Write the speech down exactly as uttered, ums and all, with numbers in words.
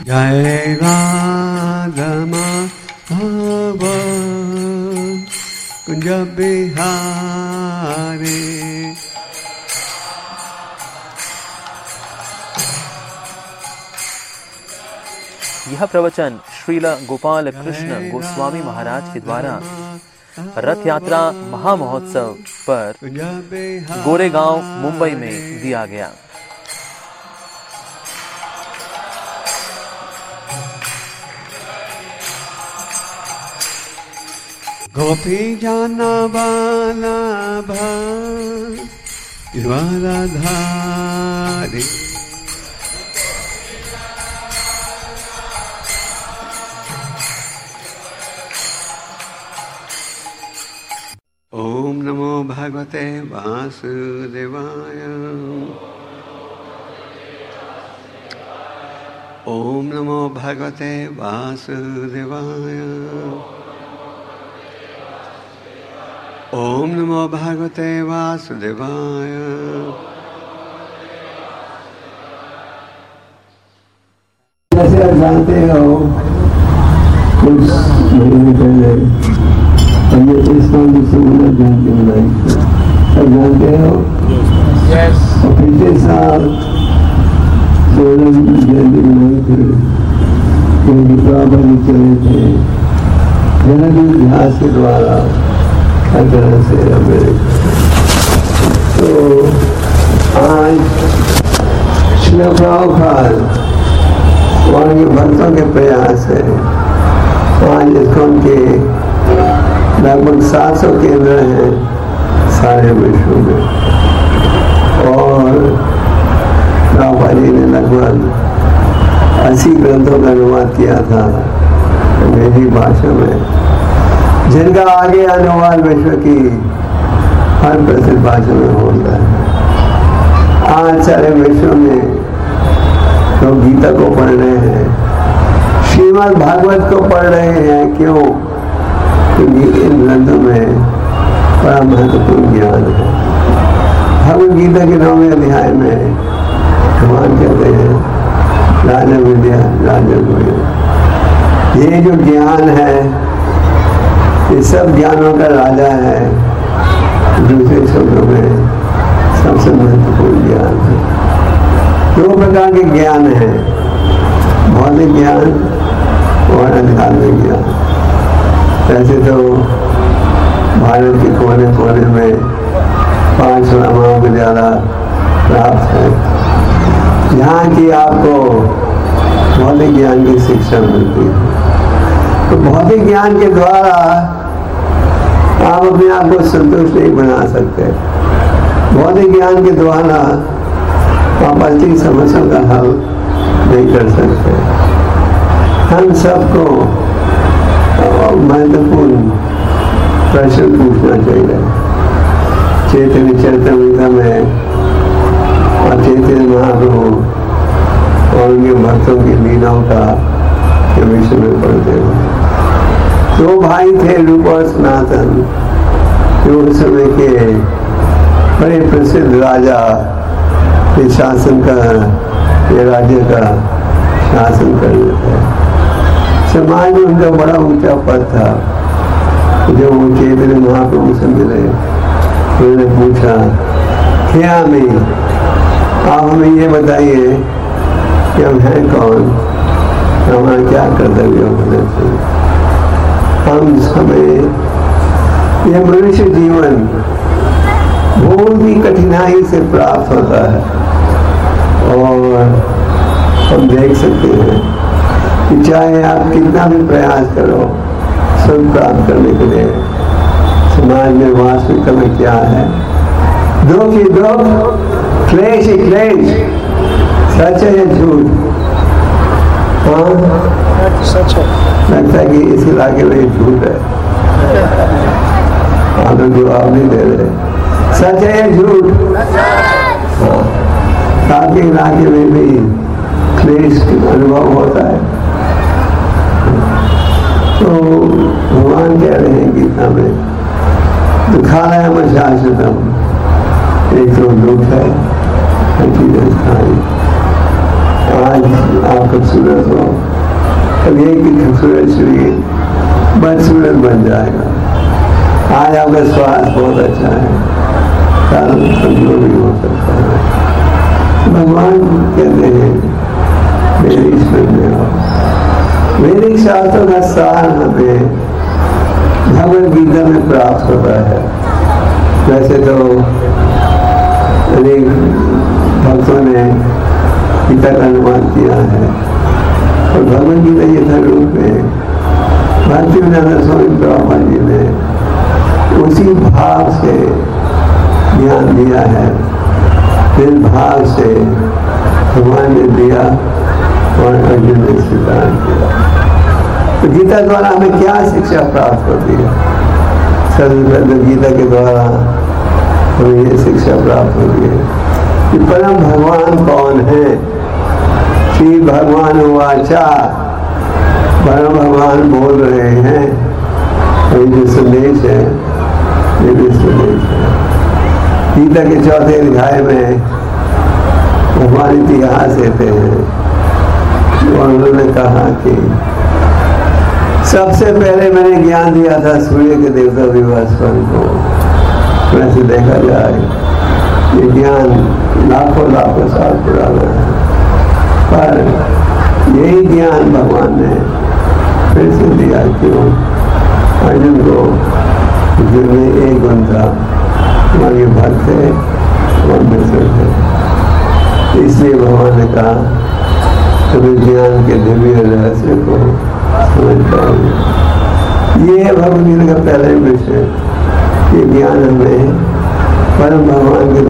जय राधा माधव कुंज बिहारी। यह प्रवचन श्रील गोपाल कृष्ण गोस्वामी महाराज के द्वारा रथ यात्रा महामहोत्सव पर गोरेगांव मुंबई में दिया गया। गोपी जाना वाला वाला धारी ओम नमो भगवते वासुदेवाय। ओम नमो भगवते वासुदेवाय। ओम नमो भगवते वासुदेवाय। जैसे आप जानते हो कुछ महीने पहले हमने इस नाम की सुंदर जयंती मनाई थी, आप जानते हो। yes. और पिछले साल सोलह जयंती मनाई थी, दीपावली चले थे जनरल इतिहास के द्वारा हर तरह से अमेरिका। तो आज श्री प्रभुपाद वहाँ के भक्तों के प्रयास है, आज इसको के लगभग सात सौ केंद्र हैं सारे विश्व में, और प्रभुपाद जी ने लगभग अस्सी ग्रंथों का अनुवाद किया था अंग्रेजी भाषा में, जिनका आगे अनुवाद विश्व की हर प्रसिद्ध भाषा में हो रहा है। आज सारे विश्व में लोग गीता को पढ़ रहे हैं, श्रीमद् भागवत को पढ़ रहे हैं। क्यों? क्योंकि इन ग्रंथों में बड़ा महत्वपूर्ण ज्ञान है। भगवद गीता के नौवें अध्याय में भगवान कहते हैं राजा विद्या राजा गुरु। ये जो ज्ञान है ये सब ज्ञानों का राजा है। दूसरे शब्दों में सबसे महत्वपूर्ण ज्ञान है। दो प्रकार के ज्ञान है, भौतिक ज्ञान और आध्यात्मिक ज्ञान। वैसे तो भारत के कोने कोने में पांच महाविद्यालय प्राप्त है जहाँ की आपको भौतिक ज्ञान की शिक्षा मिलती है। तो भौतिक ज्ञान के द्वारा आप अपने आप को संतुष्ट नहीं बना सकते। भौतिक ज्ञान के द्वारा आप असली समस्याओं का हल नहीं कर सकते। हम सबको महत्वपूर्ण प्रश्न पूछना चाहिए। चैतन्य चरितमृत में और चैतन्य महाप्रभु और उनके भक्तों की लीलाओं का के विषय में पढ़ते हैं। दो भाई थे रूप और सनातन, जो उस समय के बड़े प्रसिद्ध राजा के शासन का ये राज्य का शासन कर लेते हैं। समाज में उनका बड़ा ऊंचा पद था। जब वो चैतन्य महाप्रभु से मिले उन्होंने पूछा, क्या नहीं आप हमें ये बताइए कि हम हैं कौन, हमारा क्या कर्तव्य होना चाहिए। हम समय ये मनुष्य जीवन बहुत ही कठिनाई से प्राप्त होता है, और हम देख सकते हैं कि चाहे आप कितना भी प्रयास करो सुख प्राप्त करने के लिए, समाज में वास्तविकता में क्या है, दुख ही दुख, क्लेश ही क्लेश, सच है या झूठ। हाँ सच है। लगता है कि इस इलाके में झूठ है, आप लोग जवाब नहीं दे रहे। सच है या झूठ? हाँ, आपके इलाके में भी क्लेश अनुभव होता है। तो भगवान कह रहे हैं गीता में, दुखालय में शाश्वतम, एक तो दुख है आज आप खूबसूरत हो, अब ये कि खूबसूरत शरीर बदसूरत बन जाएगा। आज आपका स्वास्थ्य बहुत अच्छा है, कारण कमजोर भी हो सकता है। भगवान कहते हैं मेरी शरण में आओ। वैदिक शास्त्रों का सार हमें भगवद गीता में प्राप्त होता है। वैसे तो अनेक भक्तों ने गीता का अनुवाद किया है और भगवद गीता यथारूप में भक्तिवेदांत स्वामी प्रभुपाद जी ने उसी भाव से ज्ञान दिया है, जिस भाव से भगवान ने दिया और अर्जुन ने स्वीकार किया। तो गीता द्वारा हमें क्या शिक्षा प्राप्त होती है? सर्वप्रथम गीता के द्वारा हमें ये शिक्षा प्राप्त होती है कि परम भगवान कौन है। श्री भगवान वाचा, परम भगवान बोल रहे हैं। और जो संदेश है ये भी संदेश है। गीता के चौथे अध्याय में भगवान इतिहास देते हैं और उन्होंने कहा कि सबसे पहले मैंने ज्ञान दिया था सूर्य के देवता विभास्वर को। वैसे देखा जाए ये ज्ञान लाखों लाखों साल पुराना है, पर यही ज्ञान भगवान ने फिर से दिया। क्यों? अर्जुन को जिनमें एक गुण था, हमारे भक्त थे और मित्र थे, इसलिए भगवान ने कहा तुम्हें ज्ञान के दिव्य रहस्य को समझ पाओगे। ये भगवद गीता का पहला विषय, ये ज्ञान हमें परम भगवान के